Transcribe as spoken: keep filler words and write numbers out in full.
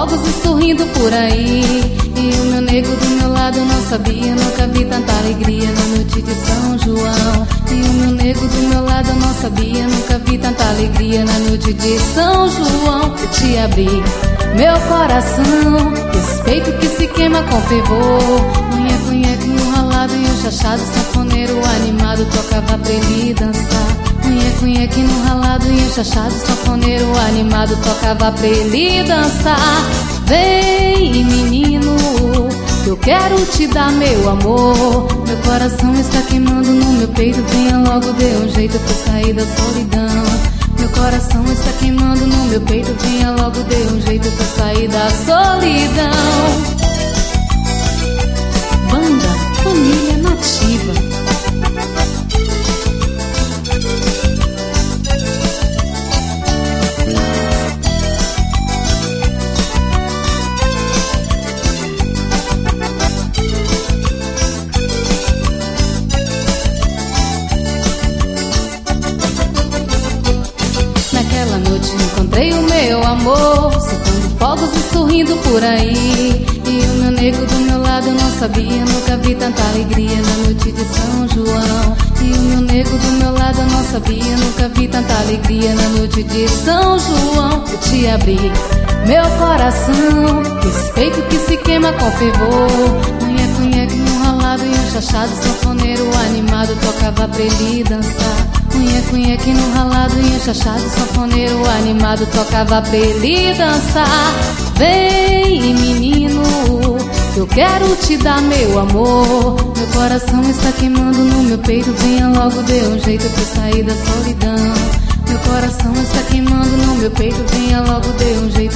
fogos e sorrindo por aí. E o meu nego do meu lado não sabia, nunca vi tanta alegria na noite de São João. E o meu nego do meu lado não sabia, nunca vi tanta alegria na noite de São João. Eu te abri meu coração, esse peito que se queima com fervor. Cunha, cunhaque no ralado e um chachado, sanfoneiro animado tocava pra ele dançar. Cunha, cunhaque no ralado e um chachado, sanfoneiro animado tocava pra ele dançar. Vem, menino, que eu quero te dar meu amor. Meu coração está queimando no meu peito, venha logo, dê um jeito pra sair da solidão. Meu coração está queimando no meu peito, venha logo, dê um jeito pra sair da solidão. Banda Família Nativa. Naquela noite encontrei o meu amor, soltando fogos e sorrindo por aí. E o meu nego do meu lado não sabia, nunca vi tanta alegria na noite de São João. E o meu nego do meu lado não sabia, nunca vi tanta alegria na noite de São João. Eu te abri meu coração, esse peito que se queima com fervor. Cunha, cunhaque no ralado e um chachado, sanfoneiro animado tocava pra ele dançar. Cunha, cunhaque no ralado e um chachado, sanfoneiro animado tocava pra ele dançar. Vem, menino, que eu quero te dar meu amor. Meu coração está queimando no meu peito, venha logo, dê um jeito pra sair da solidão. Meu coração está queimando no meu peito, venha logo, dê um jeito